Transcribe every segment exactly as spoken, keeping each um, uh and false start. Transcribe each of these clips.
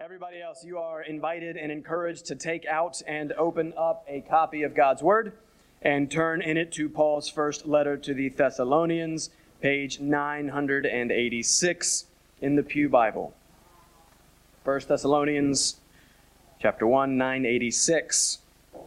Everybody else, you are invited and encouraged to take out and open up a copy of God's Word and turn in it to Paul's first letter to the Thessalonians, page nine eighty-six in the Pew Bible. First Thessalonians, chapter one, nine eighty-six.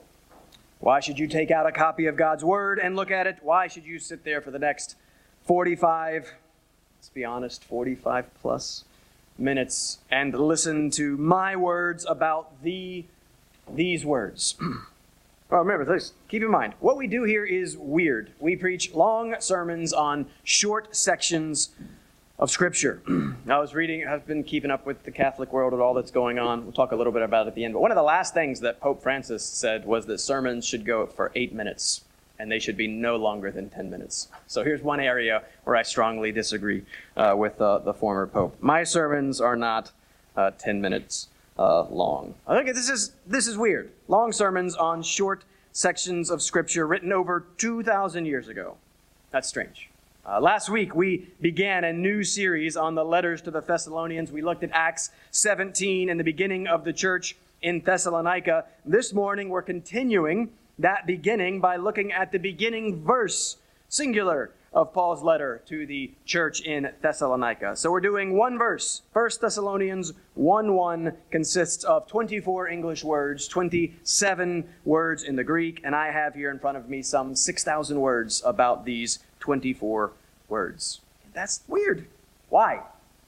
Why should you take out a copy of God's Word and look at it? Why should you sit there for the next forty-five, let's be honest, forty-five plus minutes and listen to my words about the these words? Well, remember, please keep in mind, what we do here is weird. We preach long sermons on short sections of Scripture. I was reading, I've been keeping up with the Catholic world and all that's going on. We'll talk a little bit about it at the end. But one of the last things that Pope Francis said was that sermons should go for eight minutes, and they should be no longer than ten minutes. So here's one area where I strongly disagree uh, with uh, the former Pope. My sermons are not uh, ten minutes uh, long. I think this is this is weird. Long sermons on short sections of Scripture written over two thousand years ago. That's strange. Uh, last week, we began a new series on the letters to the Thessalonians. We looked at Acts seventeen and the beginning of the church in Thessalonica. This morning, we're continuing that beginning by looking at the beginning verse, singular, of Paul's letter to the church in Thessalonica. So we're doing one verse. First Thessalonians one one consists of twenty-four English words, twenty-seven words in the Greek, and I have here in front of me some six thousand words about these twenty-four words. That's weird. Why?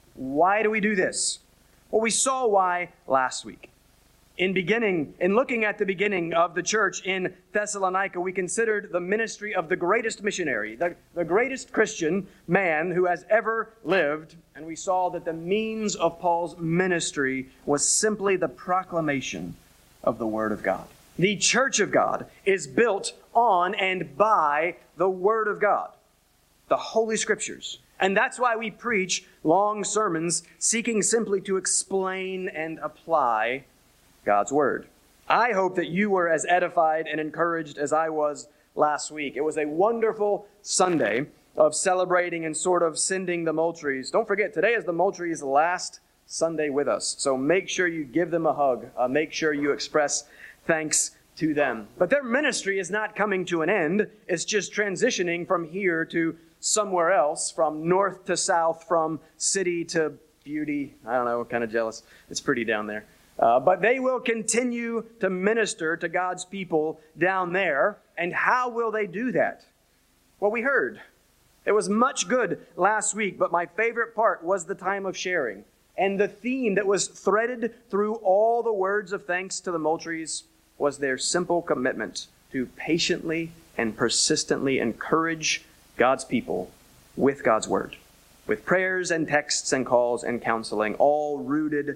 Why do we do this? Well, we saw why last week. In beginning, in looking at the beginning of the church in Thessalonica, we considered the ministry of the greatest missionary, the, the greatest Christian man who has ever lived, and we saw that the means of Paul's ministry was simply the proclamation of the Word of God. The church of God is built on and by the Word of God, the Holy Scriptures. And that's why we preach long sermons seeking simply to explain and apply God's Word. I hope that you were as edified and encouraged as I was last week. It was a wonderful Sunday of celebrating and sort of sending the Moultries. Don't forget, today is the Moultries' last Sunday with us. So make sure you give them a hug. Uh, make sure you express thanks to them. But their ministry is not coming to an end. It's just transitioning from here to somewhere else, from north to south, from city to beauty. I don't know, kind of jealous. It's pretty down there. Uh, but they will continue to minister to God's people down there. And how will they do that? Well, we heard. It was much good last week, but my favorite part was the time of sharing. And the theme that was threaded through all the words of thanks to the Moultries was their simple commitment to patiently and persistently encourage God's people with God's Word, with prayers and texts and calls and counseling, all rooted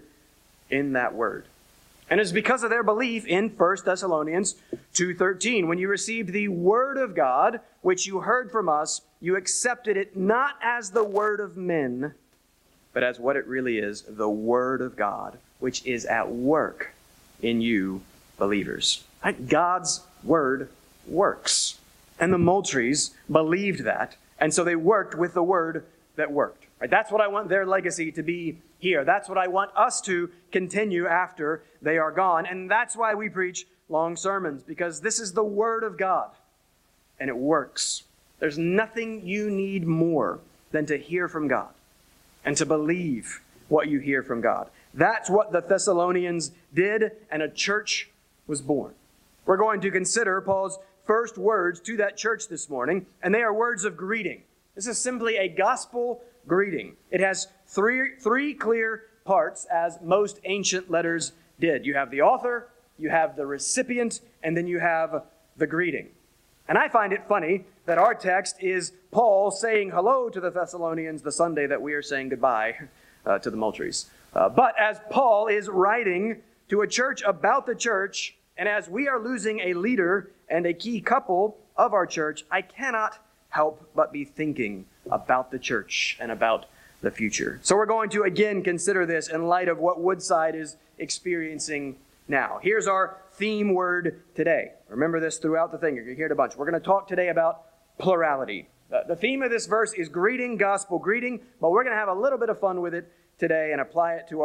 in that Word. And it's because of their belief in First Thessalonians two thirteen. When you received the Word of God, which you heard from us, you accepted it not as the word of men, but as what it really is, the Word of God, which is at work in you believers. God's Word works. And the Moultries believed that, and so they worked with the Word that worked. Right? That's what I want their legacy to be here. That's what I want us to continue after they are gone. And that's why we preach long sermons, because this is the Word of God, and it works. There's nothing you need more than to hear from God and to believe what you hear from God. That's what the Thessalonians did, and a church was born. We're going to consider Paul's first words to that church this morning, and they are words of greeting. This is simply a gospel greeting. It has three, three clear parts, as most ancient letters did. You have the author, you have the recipient, and then you have the greeting. And I find it funny that our text is Paul saying hello to the Thessalonians the Sunday that we are saying goodbye uh, to the Moultries. Uh, but as Paul is writing to a church about the church, and as we are losing a leader and a key couple of our church, I cannot help but be thinking about the church and about the future. So we're going to again consider this in light of what Woodside is experiencing now. Here's our theme word today. Remember this throughout the thing. You're going to hear it a bunch. We're going to talk today about plurality. The, the theme of this verse is greeting, gospel greeting, but we're going to have a little bit of fun with it today and apply it to our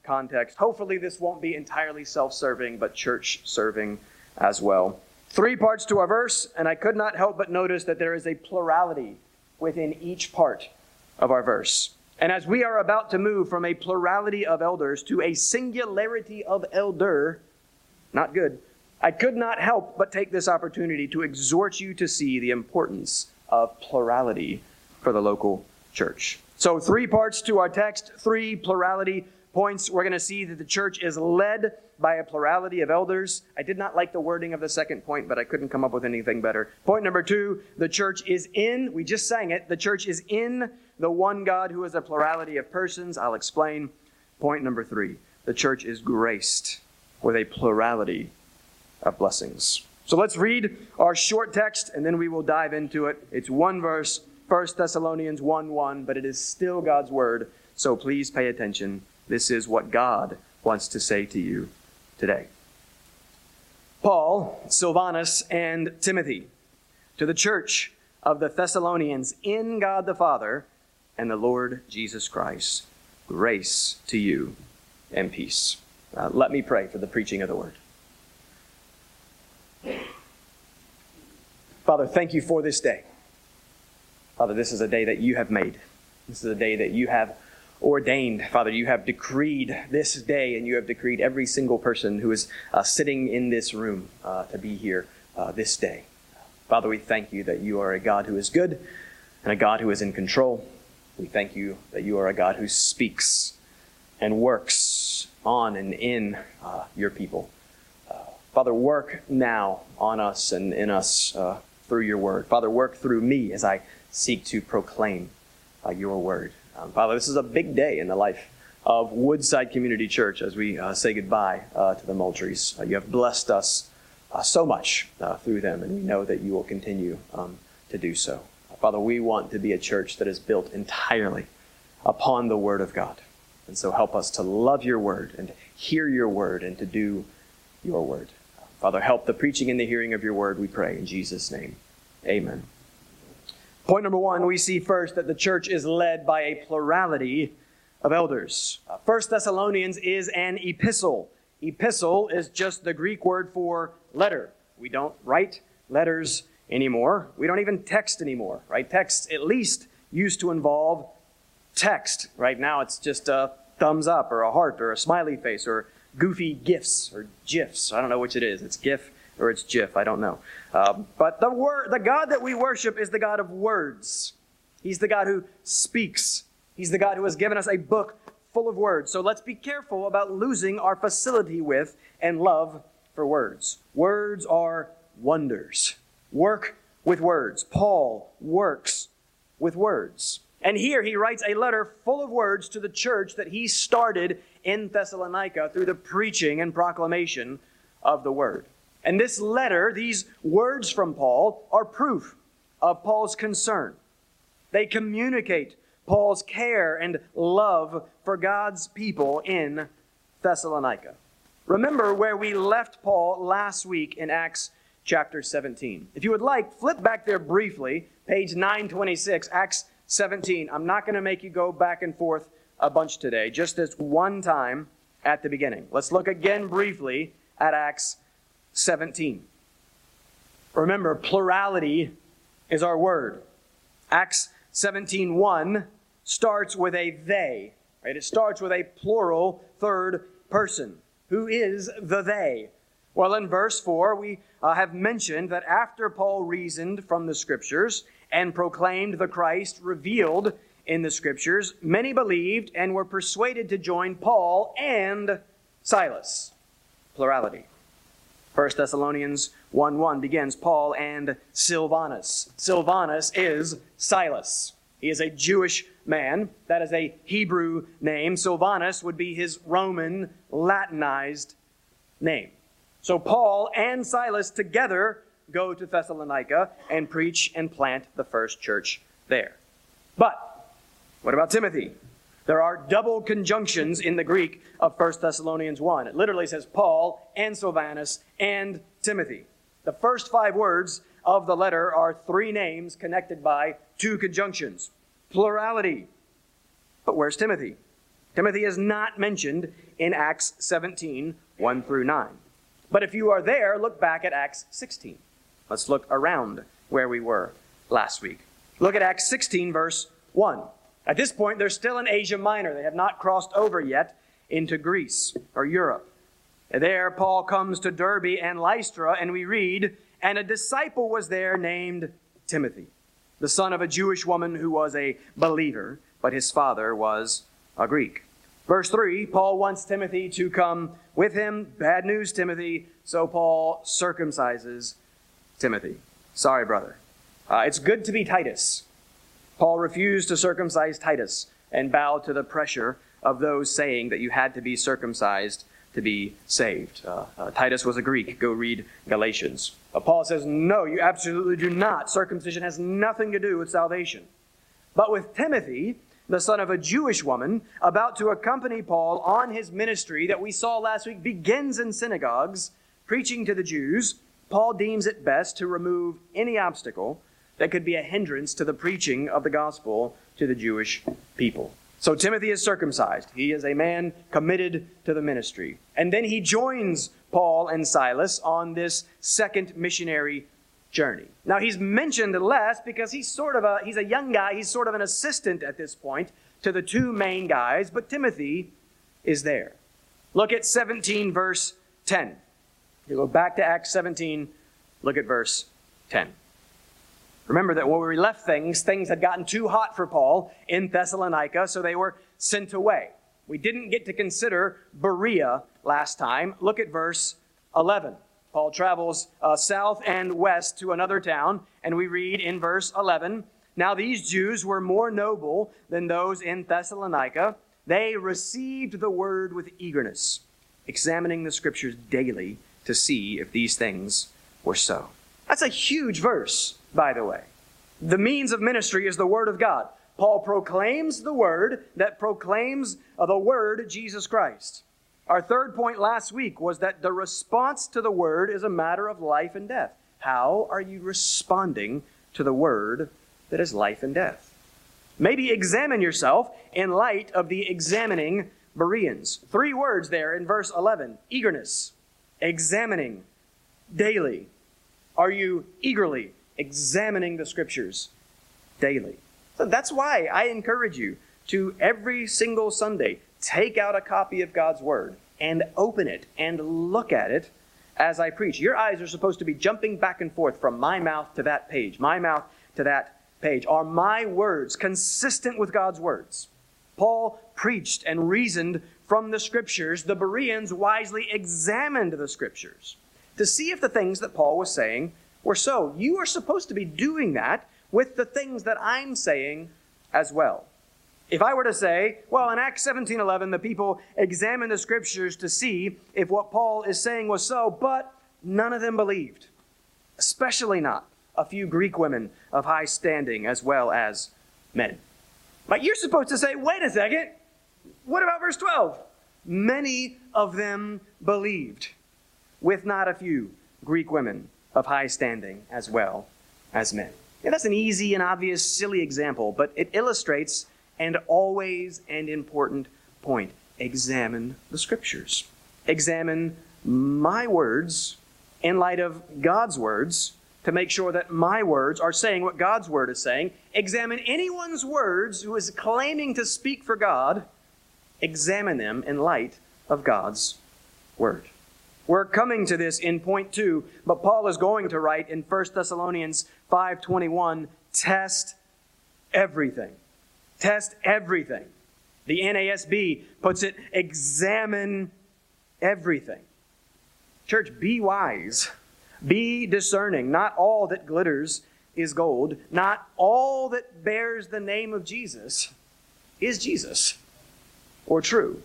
context. Hopefully this won't be entirely self-serving, but church-serving as well. Three parts to our verse, and I could not help but notice that there is a plurality within each part of our verse. And as we are about to move from a plurality of elders to a singularity of elder, not good, I could not help but take this opportunity to exhort you to see the importance of plurality for the local church. So three parts to our text, three plurality points. We're going to see that the church is led by a plurality of elders. I did not like the wording of the second point, but I couldn't come up with anything better. Point number two, the church is in, we just sang it, the church is in the one God who is a plurality of persons. I'll explain. Point number three, the church is graced with a plurality of blessings. So let's read our short text, and then we will dive into it. It's one verse, First Thessalonians one one, but it is still God's word, so please pay attention. This is what God wants to say to you today. Paul, Silvanus, and Timothy, to the church of the Thessalonians in God the Father and the Lord Jesus Christ, grace to you and peace. Uh, let me pray for the preaching of the word. Father, thank you for this day. Father, this is a day that you have made. This is a day that you have ordained. Father, you have decreed this day, and you have decreed every single person who is uh, sitting in this room uh, to be here uh, this day. Father, we thank you that you are a God who is good and a God who is in control. We thank you that you are a God who speaks and works on and in uh, your people. Uh, Father, work now on us and in us uh, through your word. Father, work through me as I seek to proclaim uh, your word. Um, Father, this is a big day in the life of Woodside Community Church as we uh, say goodbye uh, to the Moultries. Uh, you have blessed us uh, so much uh, through them, and we know that you will continue um, to do so. Uh, Father, we want to be a church that is built entirely upon the Word of God. And so help us to love your word and hear your word and to do your word. Uh, Father, help the preaching and the hearing of your word, we pray in Jesus' name. Amen. Point number one, we see first that the church is led by a plurality of elders. Uh, First Thessalonians is an epistle. Epistle is just the Greek word for letter. We don't write letters anymore. We don't even text anymore, right? Text at least used to involve text. Right now it's just a thumbs up or a heart or a smiley face or goofy GIFs or GIFs. I don't know which it is. It's GIF or it's GIF. I don't know. Um, but the word, the God that we worship is the God of words. He's the God who speaks. He's the God who has given us a book full of words. So let's be careful about losing our facility with and love for words. Words are wonders. Work with words. Paul works with words. And here he writes a letter full of words to the church that he started in Thessalonica through the preaching and proclamation of the word. And this letter, these words from Paul, are proof of Paul's concern. They communicate Paul's care and love for God's people in Thessalonica. Remember where we left Paul last week in Acts chapter seventeen. If you would like, flip back there briefly, page nine twenty-six, Acts seventeen. I'm not going to make you go back and forth a bunch today, just this one time at the beginning. Let's look again briefly at Acts seventeen. Remember, plurality is our word. Acts seventeen one starts with a they. Right? It starts with a plural third person. Who is the they? Well, in verse four, we uh, have mentioned that after Paul reasoned from the Scriptures and proclaimed the Christ revealed in the Scriptures, many believed and were persuaded to join Paul and Silas. Plurality. First Thessalonians one one begins, Paul and Silvanus. Silvanus is Silas. He is a Jewish man. That is a Hebrew name. Silvanus would be his Roman, Latinized name. So Paul and Silas together go to Thessalonica and preach and plant the first church there. But what about Timothy? There are double conjunctions in the Greek of First Thessalonians one. It literally says Paul and Silvanus and Timothy. The first five words of the letter are three names connected by two conjunctions. Plurality. But where's Timothy? Timothy is not mentioned in Acts seventeen, one through nine. But if you are there, look back at Acts sixteen. Let's look around where we were last week. Look at Acts sixteen, verse one. At this point, they're still in Asia Minor. They have not crossed over yet into Greece or Europe. There, Paul comes to Derbe and Lystra, and we read, "And a disciple was there named Timothy, the son of a Jewish woman who was a believer, but his father was a Greek." Verse three, Paul wants Timothy to come with him. Bad news, Timothy. So Paul circumcises Timothy. Sorry, brother. Uh, it's good to be Titus. Paul refused to circumcise Titus and bowed to the pressure of those saying that you had to be circumcised to be saved. Uh, uh, Titus was a Greek. Go read Galatians. Uh, Paul says, no, you absolutely do not. Circumcision has nothing to do with salvation. But with Timothy, the son of a Jewish woman, about to accompany Paul on his ministry that we saw last week, begins in synagogues, preaching to the Jews, Paul deems it best to remove any obstacle that could be a hindrance to the preaching of the gospel to the Jewish people. So Timothy is circumcised. He is a man committed to the ministry. And then he joins Paul and Silas on this second missionary journey. Now he's mentioned less because he's sort of a, he's a young guy. He's sort of an assistant at this point to the two main guys, but Timothy is there. Look at seventeen, verse ten. You go back to Acts seventeen, look at verse ten. Remember that when we left things, things had gotten too hot for Paul in Thessalonica, so they were sent away. We didn't get to consider Berea last time. Look at verse eleven. Paul travels uh, south and west to another town, and we read in verse eleven, "Now these Jews were more noble than those in Thessalonica. They received the word with eagerness, examining the scriptures daily to see if these things were so." That's a huge verse, by the way. The means of ministry is the word of God. Paul proclaims the word that proclaims the word, Jesus Christ. Our third point last week was that the response to the word is a matter of life and death. How are you responding to the word that is life and death? Maybe examine yourself in light of the examining Bereans. Three words there in verse eleven. Eagerness, examining, daily. Are you eagerly examining the scriptures daily? So that's why I encourage you to every single Sunday take out a copy of God's Word and open it and look at it as I preach. Your eyes are supposed to be jumping back and forth from my mouth to that page, my mouth to that page. Are my words consistent with God's words? Paul preached and reasoned from the Scriptures. The Bereans wisely examined the Scriptures to see if the things that Paul was saying were so. You are supposed to be doing that with the things that I'm saying as well. If I were to say, well, in Acts seventeen eleven, the people examined the Scriptures to see if what Paul is saying was so, but none of them believed, especially not a few Greek women of high standing as well as men. But you're supposed to say, wait a second, what about verse twelve? Many of them believed, with not a few Greek women of high standing as well as men. Yeah, that's an easy and obvious, silly example, but it illustrates an always and important point. Examine the Scriptures. Examine my words in light of God's words to make sure that my words are saying what God's Word is saying. Examine anyone's words who is claiming to speak for God. Examine them in light of God's Word. We're coming to this in point two, but Paul is going to write in First Thessalonians five twenty-one, test everything. Test everything. The N A S B puts it, examine everything. Church, be wise. Be discerning. Not all that glitters is gold. Not all that bears the name of Jesus is Jesus or true.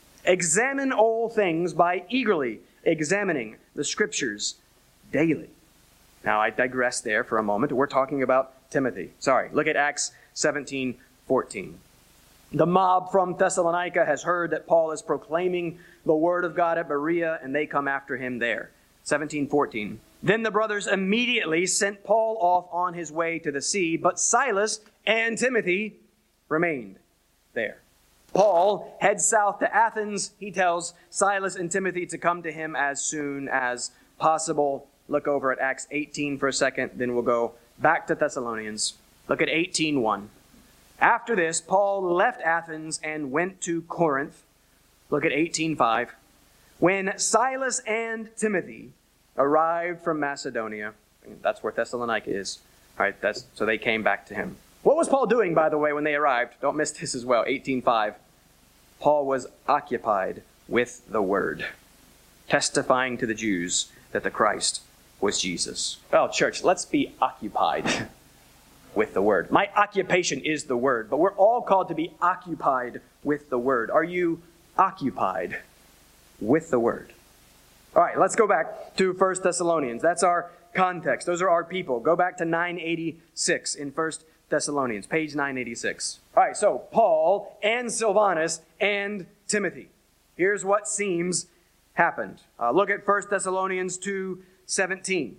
Examine all things by eagerly examining the Scriptures daily. Now, I digress there for a moment. We're talking about Timothy. Sorry, look at Acts seventeen fourteen. The mob from Thessalonica has heard that Paul is proclaiming the word of God at Berea, and they come after him there. seventeen fourteen. Then the brothers immediately sent Paul off on his way to the sea, but Silas and Timothy remained there. Paul heads south to Athens. He tells Silas and Timothy to come to him as soon as possible. Look over at Acts eighteen for a second, then we'll go back to Thessalonians. Look at eighteen one. After this, Paul left Athens and went to Corinth. Look at eighteen five. When Silas and Timothy arrived from Macedonia, that's where Thessalonica is. All right, that's, so they came back to him. What was Paul doing, by the way, when they arrived? Don't miss this as well, eighteen five. Paul was occupied with the word, testifying to the Jews that the Christ was Jesus. Well, church, let's be occupied with the word. My occupation is the word, but we're all called to be occupied with the word. Are you occupied with the word? All right, let's go back to First Thessalonians. That's our context. Those are our people. Go back to nine eighty-six in First Thessalonians, page nine eighty-six. All right, so Paul and Silvanus and Timothy. Here's what seems happened. Uh, look at First Thessalonians two seventeen.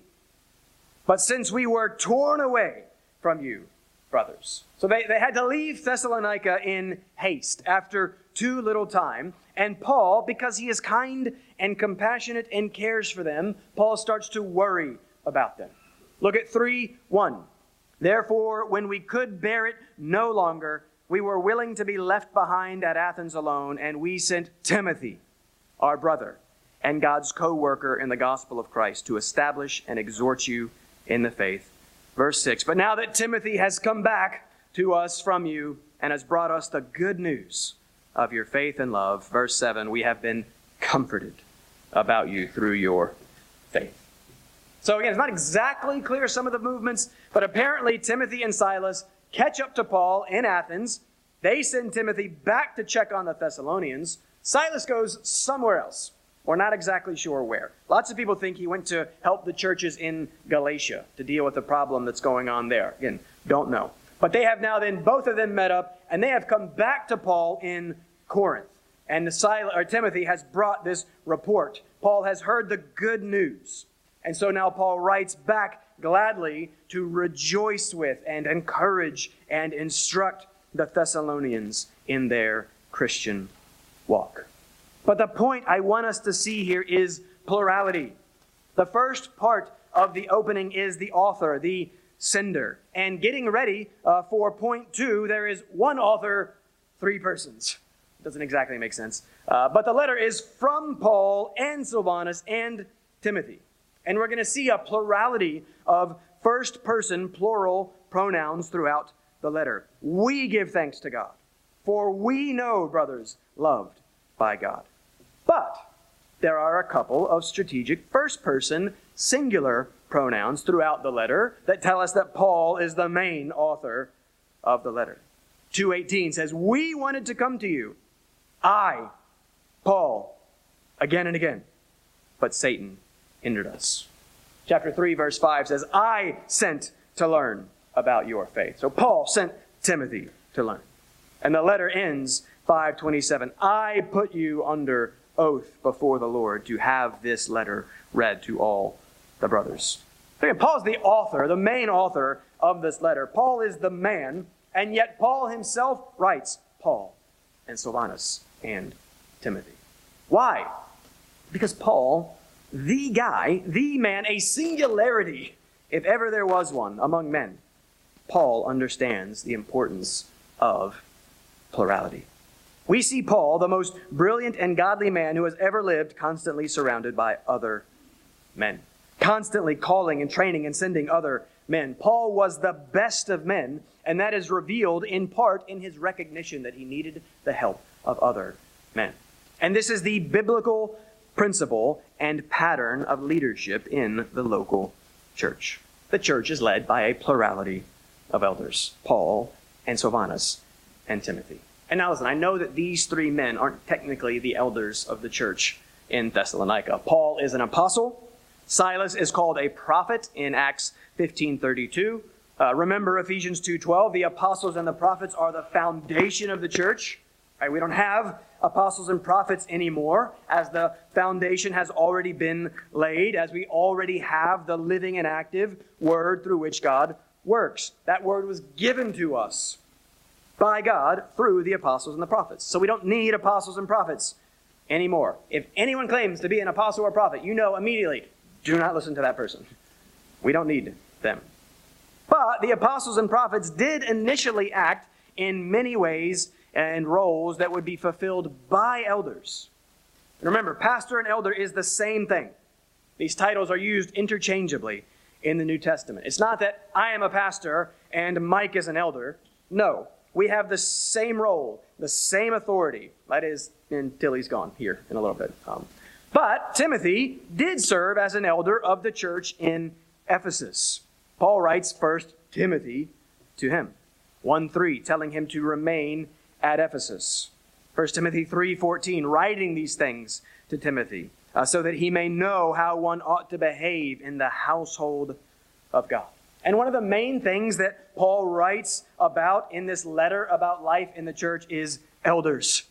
But since we were torn away from you, brothers. So they, they had to leave Thessalonica in haste after too little time. And Paul, because he is kind and compassionate and cares for them, Paul starts to worry about them. Look at three one. Therefore, when we could bear it no longer, we were willing to be left behind at Athens alone, and we sent Timothy, our brother, and God's co-worker in the gospel of Christ, to establish and exhort you in the faith. Verse six, but now that Timothy has come back to us from you and has brought us the good news of your faith and love, verse seven, we have been comforted about you through your faith. So again, it's not exactly clear some of the movements, but apparently Timothy and Silas catch up to Paul in Athens. They send Timothy back to check on the Thessalonians. Silas goes somewhere else. We're not exactly sure where. Lots of people think he went to help the churches in Galatia to deal with the problem that's going on there. Again, don't know. But they have now then, both of them met up, and they have come back to Paul in Corinth. And the Silas, or Timothy has brought this report. Paul has heard the good news. And so now Paul writes back gladly to rejoice with and encourage and instruct the Thessalonians in their Christian walk. But the point I want us to see here is plurality. The first part of the opening is the author, the sender. And getting ready uh, for point two, there is one author, three persons. Doesn't exactly make sense. Uh, but the letter is from Paul and Silvanus and Timothy. And we're going to see a plurality of first-person plural pronouns throughout the letter. We give thanks to God, for we know, brothers, loved by God. But there are a couple of strategic first-person singular pronouns throughout the letter that tell us that Paul is the main author of the letter. two eighteen says, we wanted to come to you, I, Paul, again and again, but Satan hindered us. Chapter three, verse five says, I sent to learn about your faith. So Paul sent Timothy to learn. And the letter ends, five twenty-seven, I put you under oath before the Lord to have this letter read to all the brothers. Again, Paul's the author, the main author of this letter. Paul is the man, and yet Paul himself writes Paul and Silvanus and Timothy. Why? Because Paul, the guy, the man, a singularity, if ever there was one among men, Paul understands the importance of plurality. We see Paul, the most brilliant and godly man who has ever lived, constantly surrounded by other men, constantly calling and training and sending other men. Paul was the best of men, and that is revealed in part in his recognition that he needed the help of other men. And this is the biblical principle and pattern of leadership in the local church. The church is led by a plurality of elders, Paul and Silvanus and Timothy. And now listen, I know that these three men aren't technically the elders of the church in Thessalonica. Paul is an apostle. Silas is called a prophet in Acts fifteen thirty-two. Uh, remember Ephesians two twelve, the apostles and the prophets are the foundation of the church. Right, we don't have apostles and prophets anymore, as the foundation has already been laid, as we already have the living and active word through which God works. That word was given to us by God through the apostles and the prophets. So we don't need apostles and prophets anymore. If anyone claims to be an apostle or prophet, you know immediately, do not listen to that person. We don't need them. But the apostles and prophets did initially act in many ways and roles that would be fulfilled by elders. And remember, pastor and elder is the same thing. These titles are used interchangeably in the New Testament. It's not that I am a pastor and Mike is an elder. No, we have the same role, the same authority. That is, until he's gone here in a little bit. Um, but Timothy did serve as an elder of the church in Ephesus. Paul writes First Timothy to him, one three, telling him to remain at Ephesus. First Timothy three fourteen, writing these things to Timothy, uh, so that he may know how one ought to behave in the household of God. And one of the main things that Paul writes about in this letter about life in the church is elders,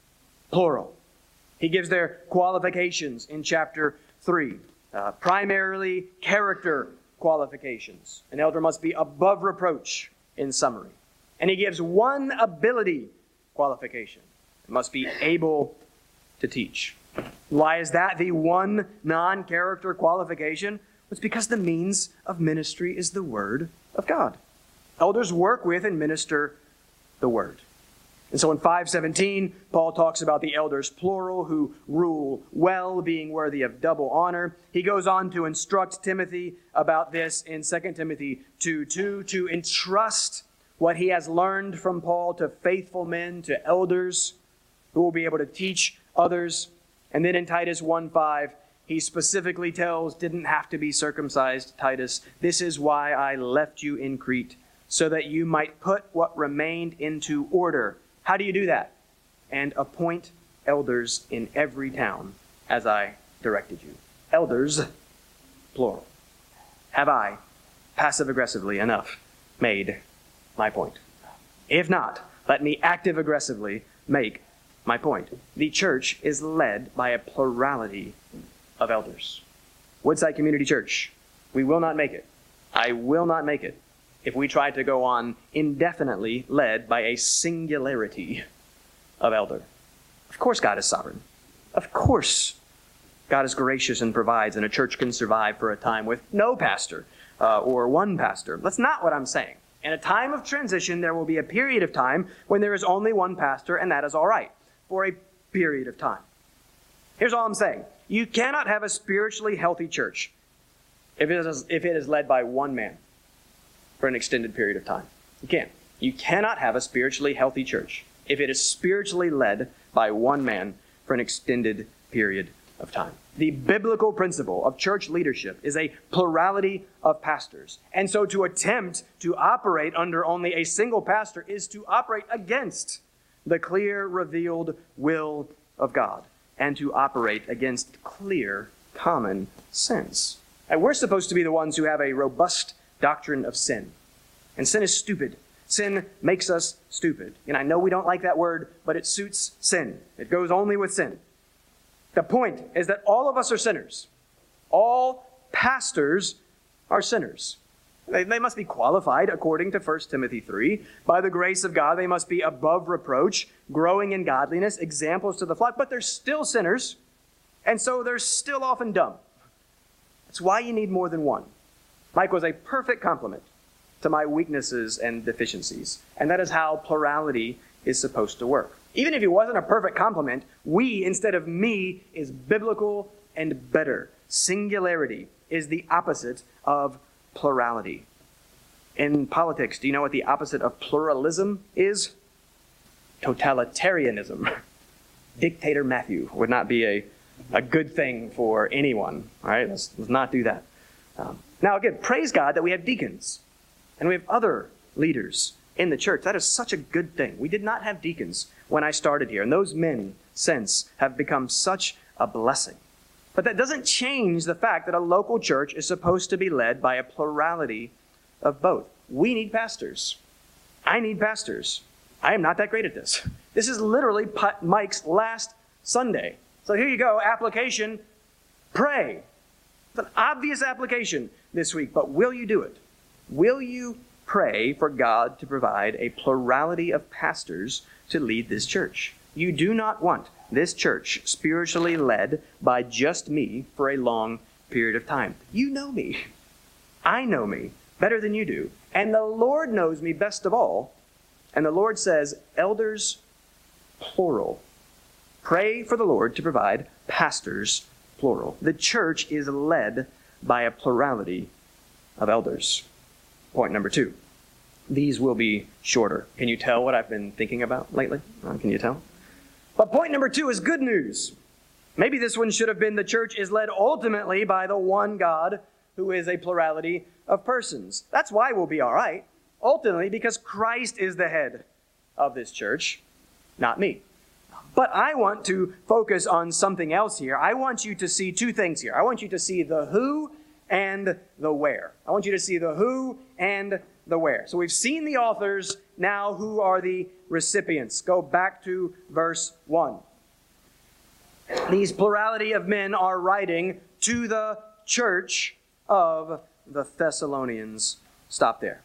plural. He gives their qualifications in chapter three, uh, primarily character qualifications. An elder must be above reproach in summary. And he gives one ability qualification. It must be able to teach. Why is that the one non-character qualification? It's because the means of ministry is the Word of God. Elders work with and minister the Word. And so in five seventeen, Paul talks about the elders, plural, who rule well, being worthy of double honor. He goes on to instruct Timothy about this in Second Timothy two two, to entrust what he has learned from Paul to faithful men, to elders who will be able to teach others. And then in Titus one five, he specifically tells, didn't have to be circumcised, Titus, this is why I left you in Crete, so that you might put what remained into order. How do you do that? And appoint elders in every town, as I directed you. Elders, plural. Have I, passive-aggressively enough, made my point? If not, let me active-aggressively make my point. The church is led by a plurality of elders. Woodside Community Church, we will not make it. I will not make it if we try to go on indefinitely led by a singularity of elder. Of course God is sovereign. Of course God is gracious and provides, and a church can survive for a time with no pastor uh, or one pastor. That's not what I'm saying. In a time of transition, there will be a period of time when there is only one pastor, and that is all right, for a period of time. Here's all I'm saying. You cannot have a spiritually healthy church if it is, if it is led by one man for an extended period of time. You can't. You cannot have a spiritually healthy church if it is spiritually led by one man for an extended period of time. The biblical principle of church leadership is a plurality of pastors. And so to attempt to operate under only a single pastor is to operate against the clear, revealed will of God, and to operate against clear, common sense. And we're supposed to be the ones who have a robust doctrine of sin. And sin is stupid. Sin makes us stupid. And I know we don't like that word, but it suits sin. It goes only with sin. The point is that all of us are sinners. All pastors are sinners. They, they must be qualified, according to First Timothy three. By the grace of God, they must be above reproach, growing in godliness, examples to the flock. But they're still sinners, and so they're still often dumb. That's why you need more than one. Mike was a perfect complement to my weaknesses and deficiencies. And that is how plurality is supposed to work. Even if he wasn't a perfect complement, we instead of me is biblical and better. Singularity is the opposite of plurality. In politics, do you know what the opposite of pluralism is? Totalitarianism. Dictator Matthew would not be a, a good thing for anyone. All right, let's, let's not do that. Um, now again, praise God that we have deacons and we have other leaders in the church. That is such a good thing. We did not have deacons when I started here, and those men since have become such a blessing. But that doesn't change the fact that a local church is supposed to be led by a plurality of both. We need pastors. I need pastors. I am not that great at this. This is literally Mike's last Sunday. So here you go, application, pray. It's an obvious application this week, but will you do it? Will you pray for God to provide a plurality of pastors to lead this church. You do not want this church spiritually led by just me for a long period of time. You know me. I know me better than you do. And the Lord knows me best of all. And the Lord says, elders, plural. Pray for the Lord to provide pastors, plural. The church is led by a plurality of elders. Point number two. These will be shorter. Can you tell what I've been thinking about lately? Uh, can you tell? But point number two is good news. Maybe this one should have been the church is led ultimately by the one God who is a plurality of persons. That's why we'll be all right. Ultimately, because Christ is the head of this church, not me. But I want to focus on something else here. I want you to see two things here. I want you to see the who and the where. I want you to see the who and the where. So we've seen the authors. Now who are the recipients? Go back to verse one. These plurality of men are writing to the church of the Thessalonians. Stop there.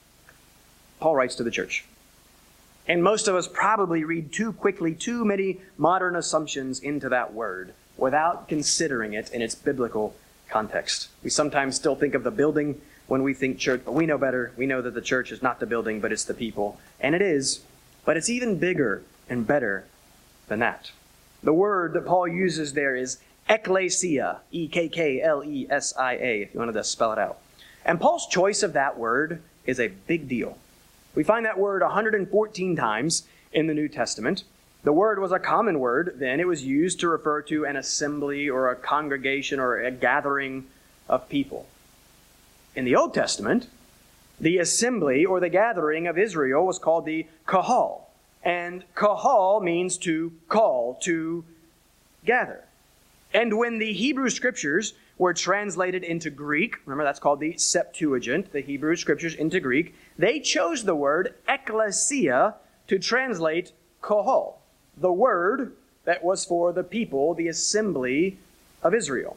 Paul writes to the church. And most of us probably read too quickly too many modern assumptions into that word without considering it in its biblical context. We sometimes still think of the building when we think church, but we know better. We know that the church is not the building, but it's the people. And it is, but it's even bigger and better than that. The word that Paul uses there is ekklesia, E K K L E S I A, if you wanted to spell it out. And Paul's choice of that word is a big deal. We find that word one hundred fourteen times in the New Testament. The word was a common word then. It was used to refer to an assembly or a congregation or a gathering of people. In the Old Testament, the assembly or the gathering of Israel was called the kahal. And kahal means to call, to gather. And when the Hebrew Scriptures were translated into Greek, remember that's called the Septuagint, the Hebrew Scriptures into Greek, they chose the word ekklesia to translate kahal, the word that was for the people, the assembly of Israel.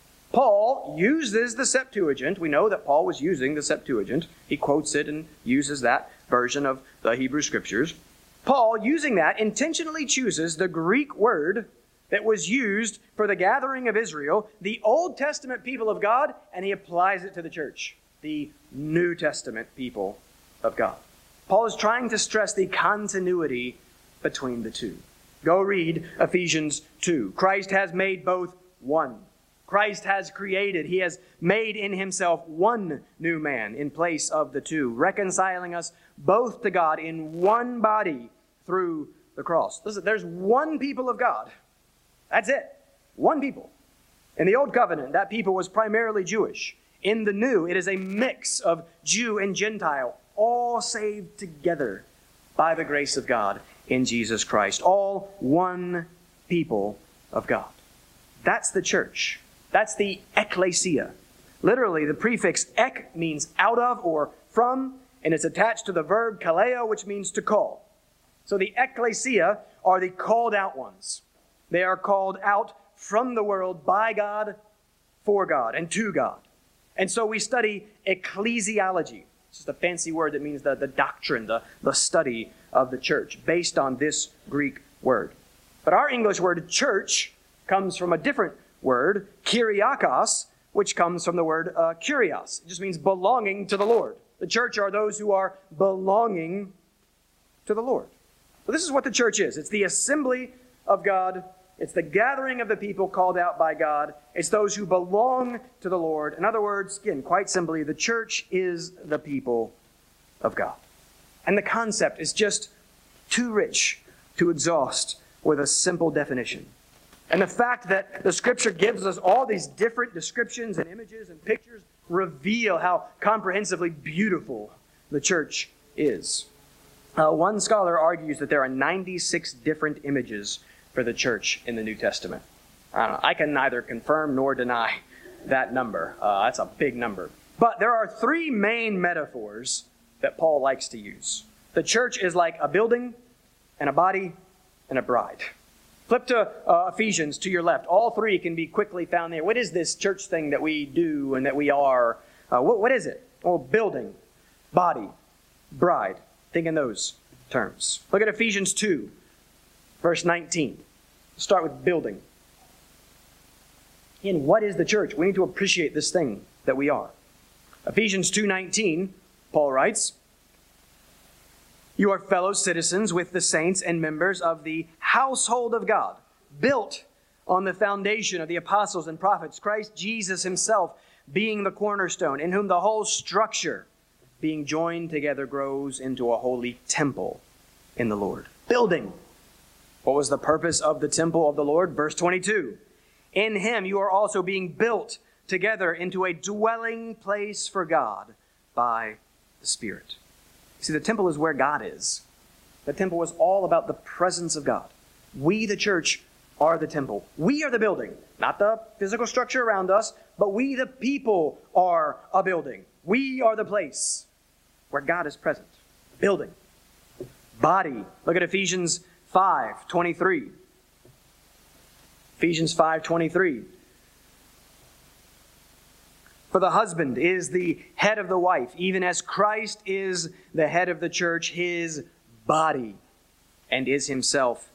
Paul uses the Septuagint. We know that Paul was using the Septuagint. He quotes it and uses that version of the Hebrew Scriptures. Paul, using that, intentionally chooses the Greek word that was used for the gathering of Israel, the Old Testament people of God, and he applies it to the church, the New Testament people of God. Paul is trying to stress the continuity between the two. Go read Ephesians two. Christ has made both one. Christ has created, he has made in himself one new man in place of the two, reconciling us both to God in one body through the cross. Listen, there's one people of God. That's it. One people. In the Old Covenant, that people was primarily Jewish. In the New, it is a mix of Jew and Gentile, all saved together by the grace of God in Jesus Christ. All one people of God. That's the church. That's the ekklesia. Literally, the prefix ek means out of or from, and it's attached to the verb kaleo, which means to call. So the ekklesia are the called out ones. They are called out from the world by God, for God, and to God. And so we study ecclesiology. It's just a fancy word that means the, the doctrine, the, the study of the church, based on this Greek word. But our English word church comes from a different word, kyriakos, which comes from the word uh, kurios. It just means belonging to the Lord. The church are those who are belonging to the Lord. So this is what the church is. It's the assembly of God. It's the gathering of the people called out by God. It's those who belong to the Lord. In other words, again, quite simply, the church is the people of God. And the concept is just too rich to exhaust with a simple definition. And the fact that the Scripture gives us all these different descriptions and images and pictures reveal how comprehensively beautiful the church is. Uh, one scholar argues that there are ninety-six different images for the church in the New Testament. I don't know, I can neither confirm nor deny that number. Uh, that's a big number. But there are three main metaphors that Paul likes to use. The church is like a building and a body and a bride. Flip to uh, Ephesians to your left. All three can be quickly found there. What is this church thing that we do and that we are? Uh, what, what is it? Well, building. body, bride. Think in those terms. Look at Ephesians two, verse nineteen. Let's start with building. And what is the church? We need to appreciate this thing that we are. Ephesians two nineteen, Paul writes, "You are fellow citizens with the saints and members of the household of God, built on the foundation of the apostles and prophets, Christ Jesus himself being the cornerstone, in whom the whole structure, being joined together, grows into a holy temple in the Lord." Building. What was the purpose of the temple of the Lord? Verse twenty-two. "In him you are also being built together into a dwelling place for God by the Spirit." See, the temple is where God is. The temple was all about the presence of God. We, the church, are the temple. We are the building, not the physical structure around us, but we, the people, are a building. We are the place where God is present. Building. Body. Look at Ephesians five twenty-three. Ephesians five twenty-three. "For the husband is the head of the wife, even as Christ is the head of the church, his body, and is himself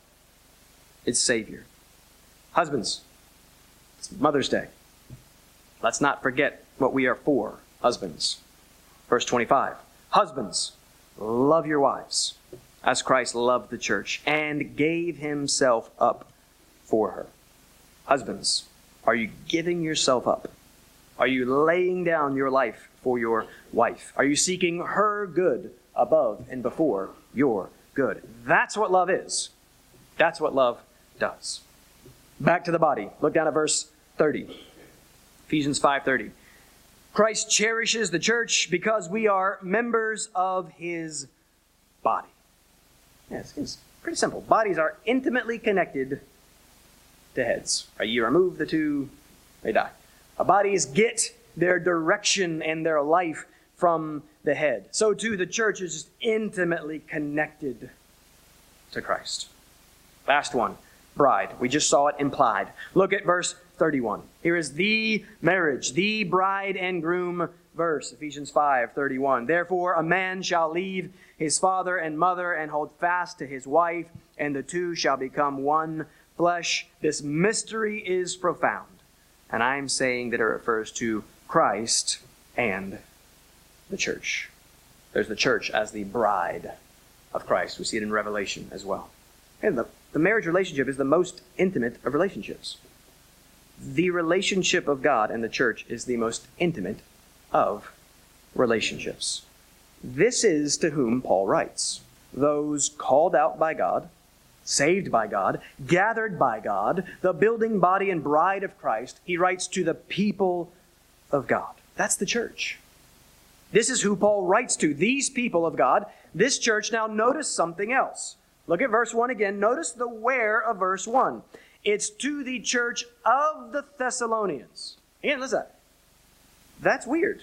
its Savior." Husbands, it's Mother's Day. Let's not forget what we are for, husbands. Verse twenty-five. "Husbands, love your wives, as Christ loved the church, and gave himself up for her." Husbands, are you giving yourself up? Are you laying down your life for your wife? Are you seeking her good above and before your good? That's what love is. That's what love does. Back to the body. Look down at verse thirty. Ephesians five thirty. "Christ cherishes the church because we are members of his body." Yes, it's pretty simple. Bodies are intimately connected to heads. You remove the two, they die. Bodies get their direction and their life from the head. So too, the church is just intimately connected to Christ. Last one, bride. We just saw it implied. Look at verse thirty-one. Here is the marriage, the bride and groom verse, Ephesians five thirty-one. "Therefore a man shall leave his father and mother and hold fast to his wife, and the two shall become one flesh." This mystery is profound. And I'm saying that it refers to Christ and the church. There's the church as the bride of Christ. We see it in Revelation as well. And the, the marriage relationship is the most intimate of relationships. The relationship of God and the church is the most intimate of relationships. This is to whom Paul writes. Those called out by God, saved by God, gathered by God, the building body and bride of Christ. He writes to the people of God. That's the church. This is who Paul writes to, these people of God, this church. Now notice something else. Look at verse one again. Notice the where of verse one. It's to the church of the Thessalonians. Again, listen. That's weird.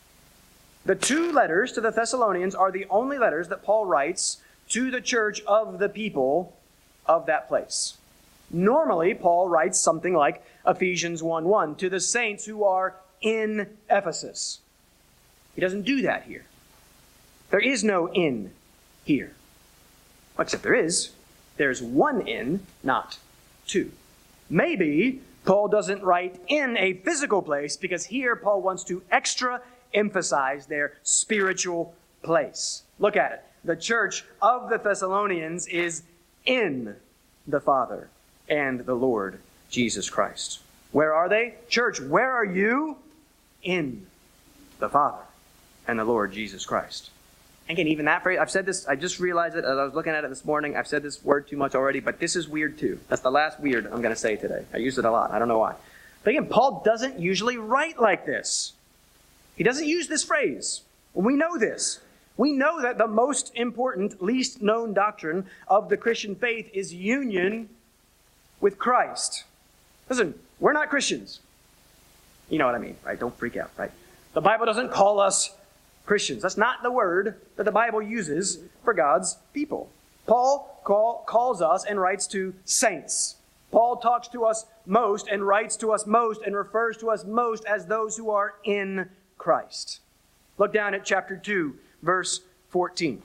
The two letters to the Thessalonians are the only letters that Paul writes to the church of the people of that place. Normally, Paul writes something like Ephesians one one, to the saints who are in Ephesus. He doesn't do that here. There is no in here. Except there is. There's one in, not two. Maybe Paul doesn't write in a physical place because here Paul wants to extra emphasize their spiritual place. Look at it. The church of the Thessalonians is in the Father and the Lord Jesus Christ. Where are they? Church, where are you? In the Father and the Lord Jesus Christ. Again, even that phrase, I've said this, I just realized it as I was looking at it this morning. I've said this word too much already, but this is weird too. That's the last weird I'm going to say today. I use it a lot. I don't know why. But again, Paul doesn't usually write like this. He doesn't use this phrase. We know this. We know that the most important, least known doctrine of the Christian faith is union with Christ. Listen, we're not Christians. You know what I mean, right? Don't freak out, right? The Bible doesn't call us Christians. That's not the word that the Bible uses for God's people. Paul call, calls us and writes to saints. Paul talks to us most and writes to us most and refers to us most as those who are in Christ. Look down at chapter two, verse fourteen.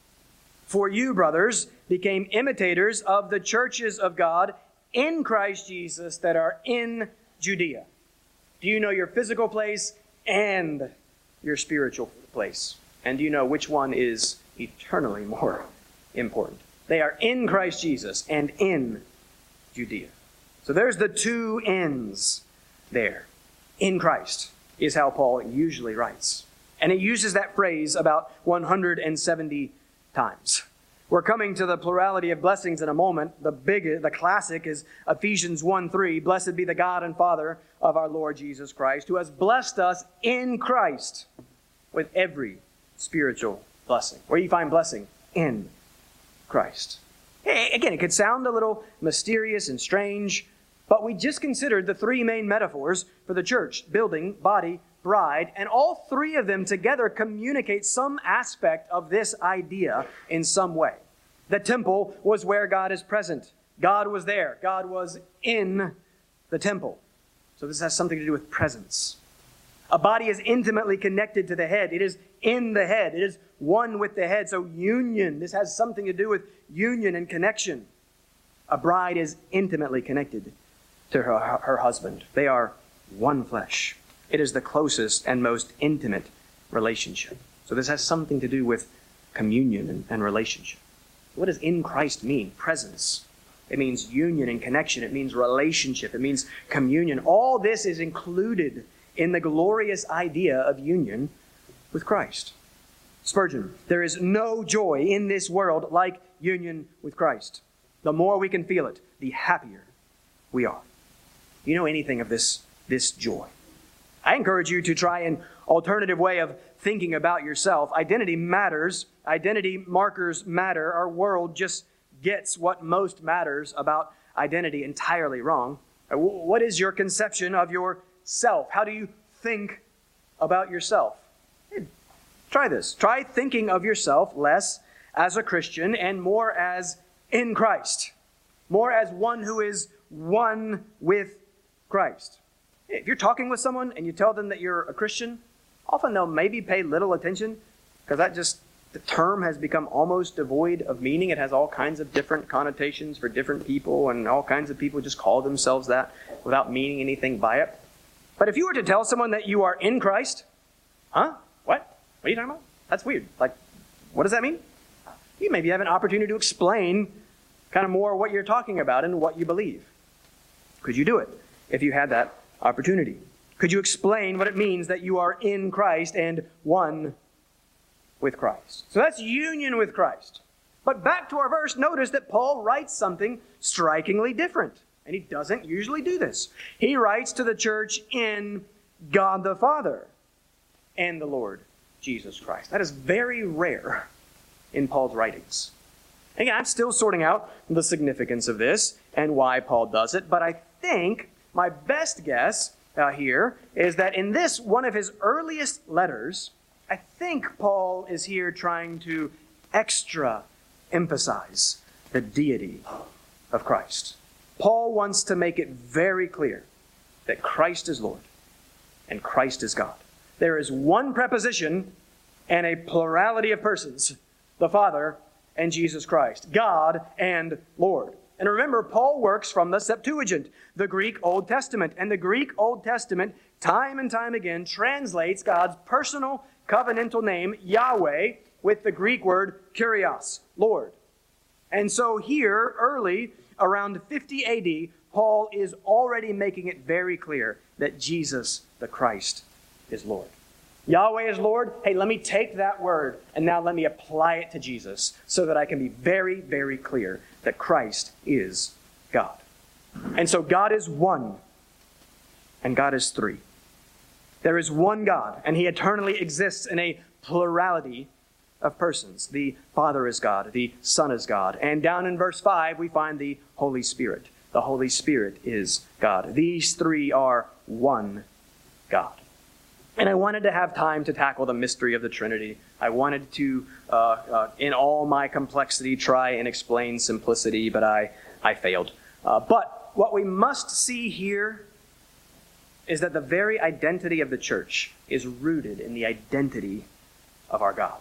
For you, brothers, became imitators of the churches of God in Christ Jesus that are in Judea. Do you know your physical place and your spiritual place? And do you know which one is eternally more important? They are in Christ Jesus and in Judea. So there's the two ends there. In Christ is how Paul usually writes. And he uses that phrase about one hundred seventy times. We're coming to the plurality of blessings in a moment. The big, the classic is Ephesians one three. Blessed be the God and Father of our Lord Jesus Christ, who has blessed us in Christ with every spiritual blessing. Where do you find blessing? In Christ. Hey, again, it could sound a little mysterious and strange, but we just considered the three main metaphors for the church: building, body, bride, and all three of them together communicate some aspect of this idea in some way. The temple was where God is present. God was there. God was in the temple. So this has something to do with presence. A body is intimately connected to the head. It is in the head. It is one with the head. So union, this has something to do with union and connection. A bride is intimately connected to her, her husband. They are one flesh. It is the closest and most intimate relationship. So this has something to do with communion and, and relationship. What does in Christ mean? Presence. It means union and connection. It means relationship. It means communion. All this is included in the glorious idea of union with Christ. Spurgeon, there is no joy in this world like union with Christ. The more we can feel it, the happier we are. Do you know anything of this, this joy? I encourage you to try an alternative way of thinking about yourself. Identity matters. Identity markers matter. Our world just gets what most matters about identity entirely wrong. What is your conception of yourself? How do you think about yourself? Hey, try this. Try thinking of yourself less as a Christian and more as in Christ. More as one who is one with Christ. If you're talking with someone and you tell them that you're a Christian, often they'll maybe pay little attention because that just, the term has become almost devoid of meaning. It has all kinds of different connotations for different people, and all kinds of people just call themselves that without meaning anything by it. But if you were to tell someone that you are in Christ, huh? What? What are you talking about? That's weird. Like, what does that mean? You maybe have an opportunity to explain kind of more what you're talking about and what you believe. Could you do it if you had that opportunity? Could you explain what it means that you are in Christ and one with Christ? So that's union with Christ. But back to our verse, notice that Paul writes something strikingly different. And he doesn't usually do this. He writes to the church in God the Father and the Lord Jesus Christ. That is very rare in Paul's writings. Again, I'm still sorting out the significance of this and why Paul does it, but I think my best guess uh, here is that in this, one of his earliest letters, I think Paul is here trying to extra emphasize the deity of Christ. Paul wants to make it very clear that Christ is Lord and Christ is God. There is one preposition and a plurality of persons, the Father and Jesus Christ, God and Lord. And remember, Paul works from the Septuagint, the Greek Old Testament. And the Greek Old Testament, time and time again, translates God's personal covenantal name, Yahweh, with the Greek word Kyrios, Lord. And so here, early, around fifty A D, Paul is already making it very clear that Jesus, the Christ, is Lord. Yahweh is Lord. Hey, let me take that word and now let me apply it to Jesus so that I can be very, very clear that Christ is God. And so God is one and God is three. There is one God and he eternally exists in a plurality of persons. The Father is God, the Son is God. And down in verse five, we find the Holy Spirit. The Holy Spirit is God. These three are one God. And I wanted to have time to tackle the mystery of the Trinity. I wanted to, uh, uh, in all my complexity, try and explain simplicity, but I, I failed. Uh, but what we must see here is that the very identity of the church is rooted in the identity of our God.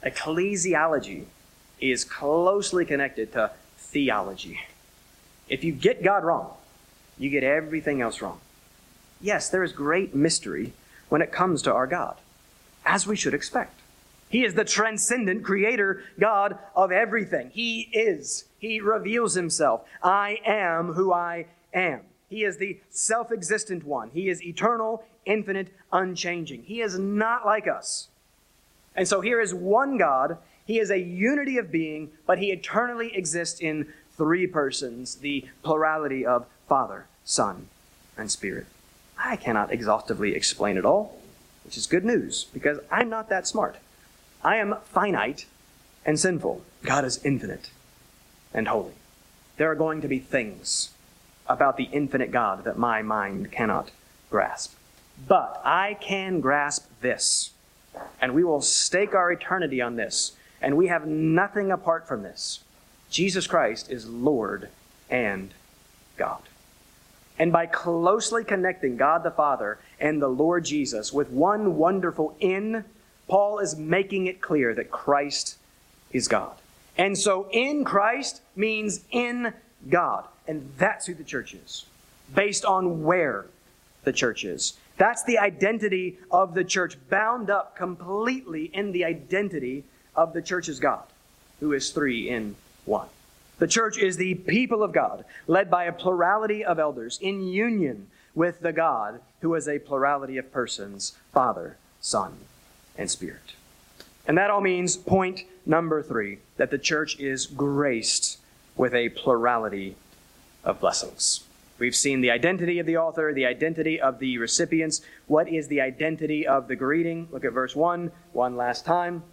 Ecclesiology is closely connected to theology. If you get God wrong, you get everything else wrong. Yes, there is great mystery when it comes to our God, as we should expect. He is the transcendent creator God of everything. He is. He reveals himself. I am who I am. He is the self-existent one. He is eternal, infinite, unchanging. He is not like us. And so here is one God. He is a unity of being, but he eternally exists in three persons, the plurality of Father, Son, and Spirit. I cannot exhaustively explain it all, which is good news, because I'm not that smart. I am finite and sinful. God is infinite and holy. There are going to be things about the infinite God that my mind cannot grasp. But I can grasp this, and we will stake our eternity on this, and we have nothing apart from this. Jesus Christ is Lord and God. And by closely connecting God the Father and the Lord Jesus with one wonderful in, Paul is making it clear that Christ is God. And so in Christ means in God. And that's who the church is, based on where the church is. That's the identity of the church, bound up completely in the identity of the church's God, who is three in one. The church is the people of God, led by a plurality of elders, in union with the God who is a plurality of persons, Father, Son, and Spirit. And that all means, point number three, that the church is graced with a plurality of blessings. We've seen the identity of the author, the identity of the recipients. What is the identity of the greeting? Look at verse one, one last time.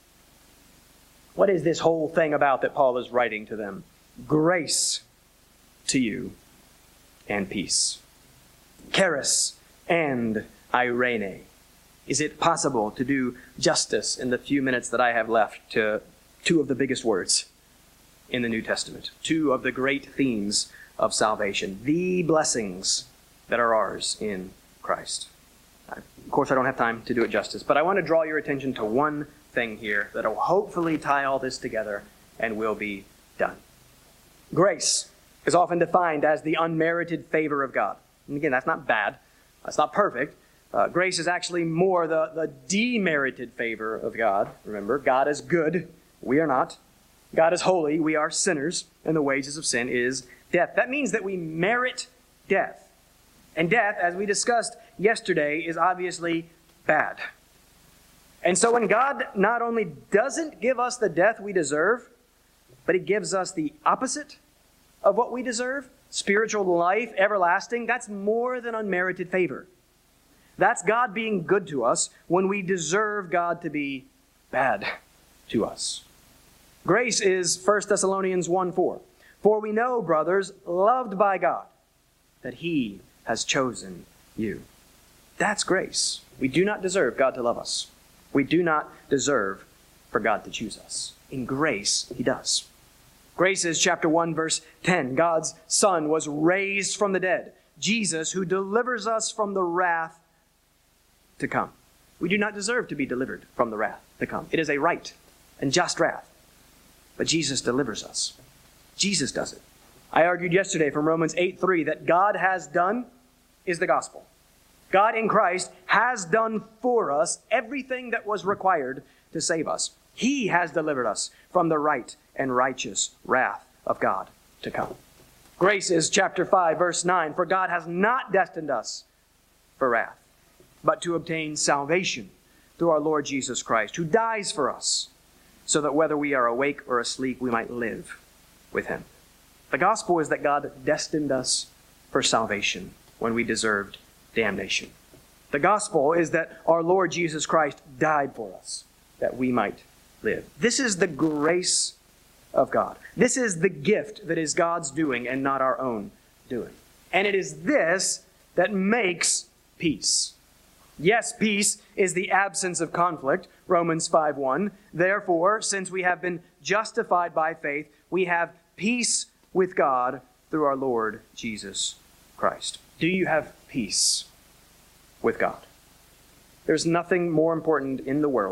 What is this whole thing about that Paul is writing to them? Grace to you and peace. Charis and Irene. Is it possible to do justice in the few minutes that I have left to two of the biggest words in the New Testament? Two of the great themes of salvation. The blessings that are ours in Christ. Of course, I don't have time to do it justice, but I want to draw your attention to one thing here that will hopefully tie all this together and will be done. Grace is often defined as the unmerited favor of God. And again, that's not bad. That's not perfect. Uh, grace is actually more the, the demerited favor of God. Remember, God is good. We are not. God is holy. We are sinners. And the wages of sin is death. That means that we merit death. And death, as we discussed yesterday, is obviously bad. And so when God not only doesn't give us the death we deserve, but he gives us the opposite of what we deserve, spiritual life, everlasting, that's more than unmerited favor. That's God being good to us when we deserve God to be bad to us. Grace is First Thessalonians one four. For we know, brothers, loved by God, that he has chosen you. That's grace. We do not deserve God to love us. We do not deserve for God to choose us. In grace, he does. Grace is chapter one, verse ten. God's Son was raised from the dead. Jesus, who delivers us from the wrath to come. We do not deserve to be delivered from the wrath to come. It is a right and just wrath. But Jesus delivers us. Jesus does it. I argued yesterday from Romans eight three that God has done is the gospel. God in Christ has done for us everything that was required to save us. He has delivered us from the right and righteous wrath of God to come. Grace is chapter five, verse nine. For God has not destined us for wrath, but to obtain salvation through our Lord Jesus Christ, who dies for us, so that whether we are awake or asleep, we might live with him. The gospel is that God destined us for salvation when we deserved damnation. The gospel is that our Lord Jesus Christ died for us, that we might live. This is the grace of God. This is the gift that is God's doing and not our own doing. And it is this that makes peace. Yes, peace is the absence of conflict, Romans five one. Therefore, since we have been justified by faith, we have peace with God through our Lord Jesus Christ. Do you have peace with God? There's nothing more important in the world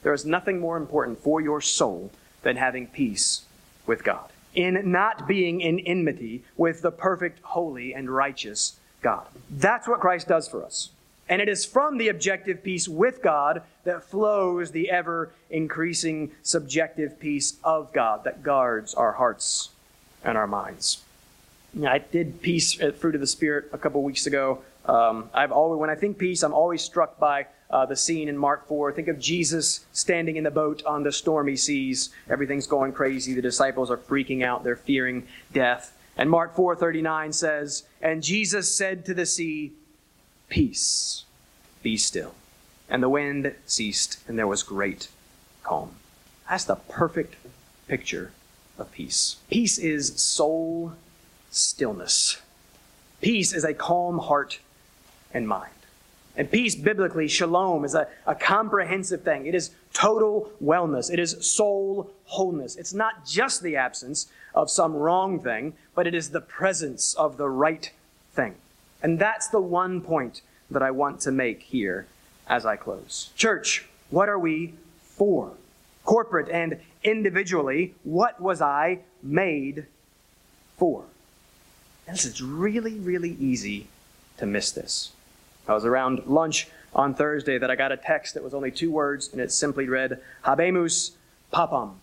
There is nothing more important for your soul than having peace with God, in not being in enmity with the perfect, holy, and righteous God. That's what Christ does for us. And it is from the objective peace with God that flows the ever-increasing subjective peace of God that guards our hearts and our minds. I did peace at Fruit of the Spirit a couple weeks ago. Um, I've always, when I think peace, I'm always struck by uh, the scene in Mark four. Think of Jesus standing in the boat on the stormy seas. Everything's going crazy. The disciples are freaking out. They're fearing death. And Mark four thirty-nine says, "And Jesus said to the sea, 'Peace, be still.' And the wind ceased, and there was great calm." That's the perfect picture of peace. Peace is soul stillness. Peace is a calm heart and mind. And peace, biblically, shalom, is a, a comprehensive thing. It is total wellness. It is soul wholeness. It's not just the absence of some wrong thing, but it is the presence of the right thing. And that's the one point that I want to make here as I close. Church, what are we for? Corporate and individually, what was I made for? And this is really, really easy to miss this. I was around lunch on Thursday that I got a text that was only two words, and it simply read, "Habemus Papam."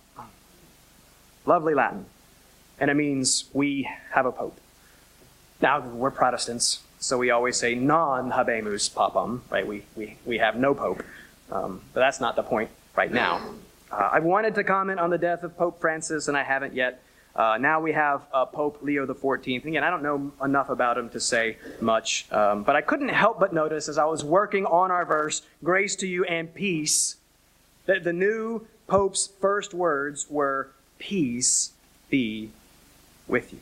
Lovely Latin. And it means we have a pope. Now, we're Protestants, so we always say non habemus papam, right? We, we, we have no pope. Um, but that's not the point right now. Uh, I wanted to comment on the death of Pope Francis, and I haven't yet. Uh, now we have uh, Pope Leo the fourteenth. Again, I don't know enough about him to say much, um, but I couldn't help but notice as I was working on our verse, "Grace to you and peace," that the new Pope's first words were, "Peace be with you."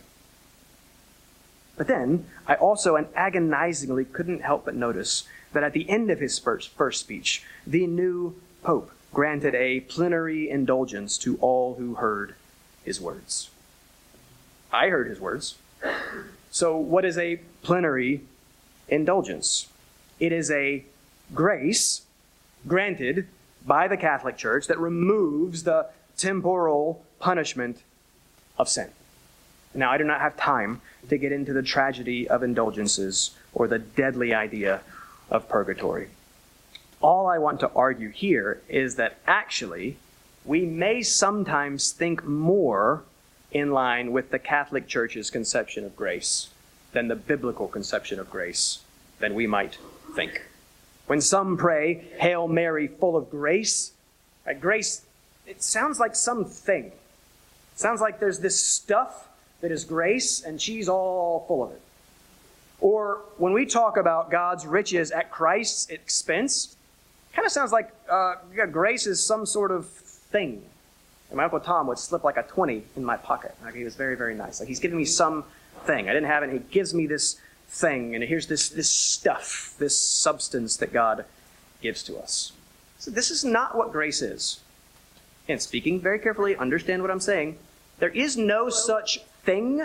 But then, I also and agonizingly couldn't help but notice that at the end of his first, first speech, the new Pope granted a plenary indulgence to all who heard his words. I heard his words. So what is a plenary indulgence? It is a grace granted by the Catholic Church that removes the temporal punishment of sin. Now, I do not have time to get into the tragedy of indulgences or the deadly idea of purgatory. All I want to argue here is that actually we may sometimes think more in line with the Catholic Church's conception of grace than the biblical conception of grace than we might think. When some pray, "Hail Mary, full of grace," right, grace, it sounds like something. It sounds like there's this stuff that is grace, and she's all full of it. Or when we talk about God's riches at Christ's expense, it kind of sounds like uh, grace is some sort of thing. And my Uncle Tom would slip like a twenty in my pocket. Like, he was very, very nice. Like, he's giving me some thing. I didn't have it, and he gives me this thing, and here's this, this stuff, this substance that God gives to us. So this is not what grace is. And speaking very carefully, understand what I'm saying. There is no such thing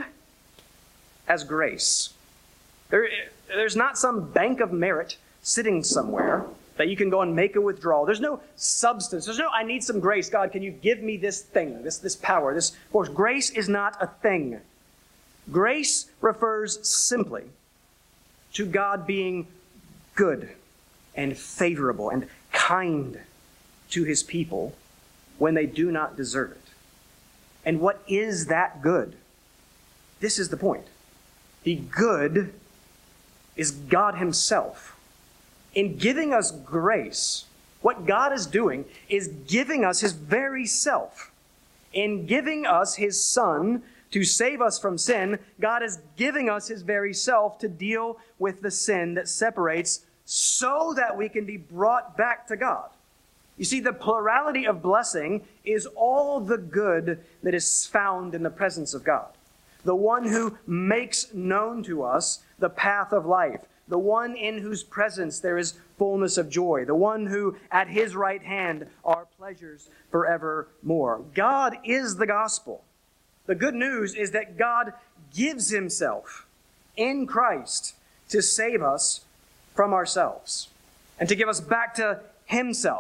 as grace. There, there's not some bank of merit sitting somewhere that you can go and make a withdrawal. There's no substance. There's no, "I need some grace. God, can you give me this thing, this, this power, this force?" Grace is not a thing. Grace refers simply to God being good and favorable and kind to his people when they do not deserve it. And what is that good? This is the point. The good is God himself. In giving us grace, what God is doing is giving us his very self. In giving us his Son to save us from sin, God is giving us his very self to deal with the sin that separates so that we can be brought back to God. You see, the plurality of blessing is all the good that is found in the presence of God. The one who makes known to us the path of life. The one in whose presence there is fullness of joy. The one who at his right hand are pleasures forevermore. God is the gospel. The good news is that God gives himself in Christ to save us from ourselves and to give us back to himself,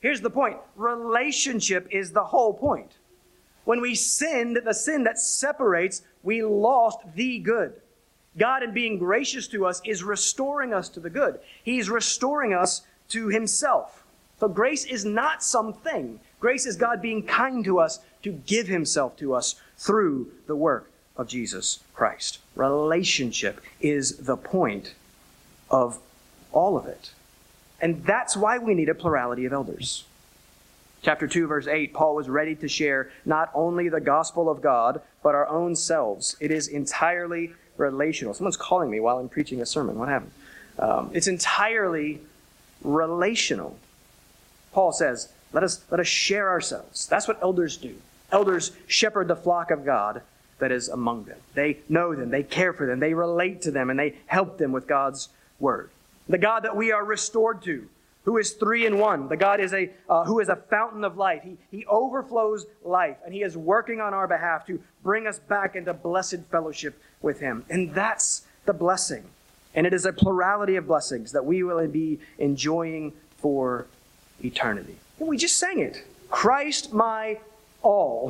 Here's the point. Relationship is the whole point. When we sinned, the sin that separates, we lost the good. God, in being gracious to us, is restoring us to the good. He's restoring us to himself. So grace is not something. Grace is God being kind to us to give himself to us through the work of Jesus Christ. Relationship is the point of all of it. And that's why we need a plurality of elders. Chapter two, verse eight, Paul was ready to share not only the gospel of God, but our own selves. It is entirely relational. Someone's calling me while I'm preaching a sermon. What happened? Um, it's entirely relational. Paul says, let us, let us share ourselves. That's what elders do. Elders shepherd the flock of God that is among them. They know them, they care for them, they relate to them, and they help them with God's word. The God that we are restored to, who is three in one. The God is a uh, who is a fountain of life. He, he overflows life, and he is working on our behalf to bring us back into blessed fellowship with him. And that's the blessing. And it is a plurality of blessings that we will be enjoying for eternity. And we just sang it. Christ my all.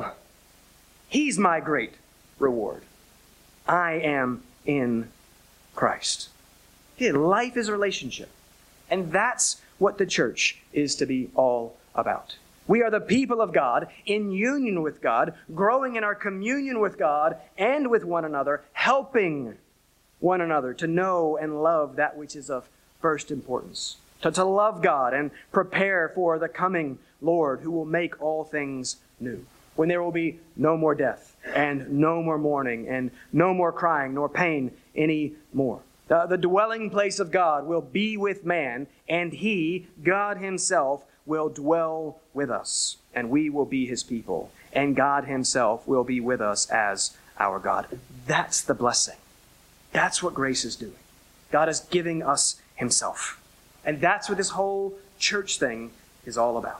He's my great reward. I am in Christ. Okay, life is a relationship. And that's what the church is to be all about. We are the people of God, in union with God, growing in our communion with God and with one another, helping one another to know and love that which is of first importance. To, to love God and prepare for the coming Lord who will make all things new. When there will be no more death and no more mourning and no more crying nor pain anymore. The, the dwelling place of God will be with man, and he, God himself, will dwell with us, and we will be his people, and God himself will be with us as our God. That's the blessing. That's what grace is doing. God is giving us himself. And that's what this whole church thing is all about.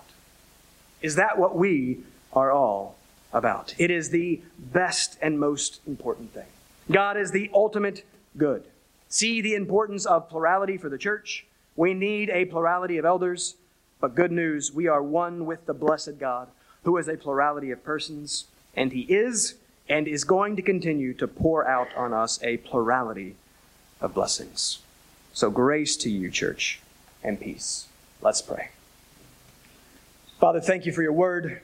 Is that what we are all about? It is the best and most important thing. God is the ultimate good. See the importance of plurality for the church. We need a plurality of elders, but good news, we are one with the blessed God, who is a plurality of persons, and he is and is going to continue to pour out on us a plurality of blessings. So grace to you, church, and peace. Let's pray. Father, thank you for your word.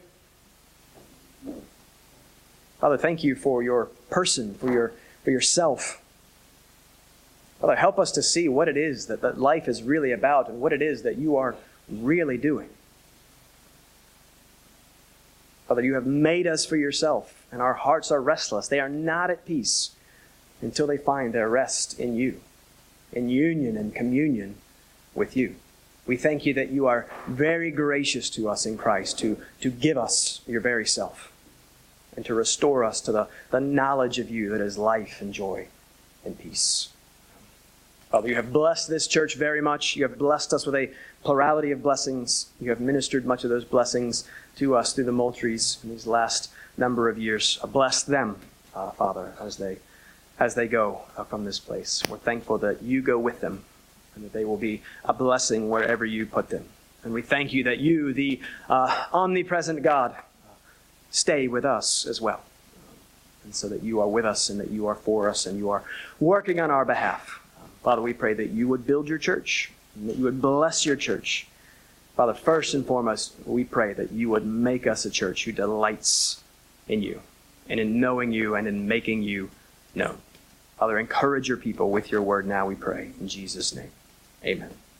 Father, thank you for your person, for your for yourself. Father, help us to see what it is that, that life is really about and what it is that you are really doing. Father, you have made us for yourself, and our hearts are restless. They are not at peace until they find their rest in you, in union and communion with you. We thank you that you are very gracious to us in Christ to, to give us your very self and to restore us to the, the knowledge of you that is life and joy and peace. Father, you have blessed this church very much. You have blessed us with a plurality of blessings. You have ministered much of those blessings to us through the Moultries in these last number of years. Bless them, uh, Father, as they as they go uh, from this place. We're thankful that you go with them and that they will be a blessing wherever you put them. And we thank you that you, the uh, omnipresent God, stay with us as well. And so that you are with us and that you are for us and you are working on our behalf. Father, we pray that you would build your church, and that you would bless your church. Father, first and foremost, we pray that you would make us a church who delights in you, and in knowing you, and in making you known. Father, encourage your people with your word now, we pray. In Jesus' name, amen.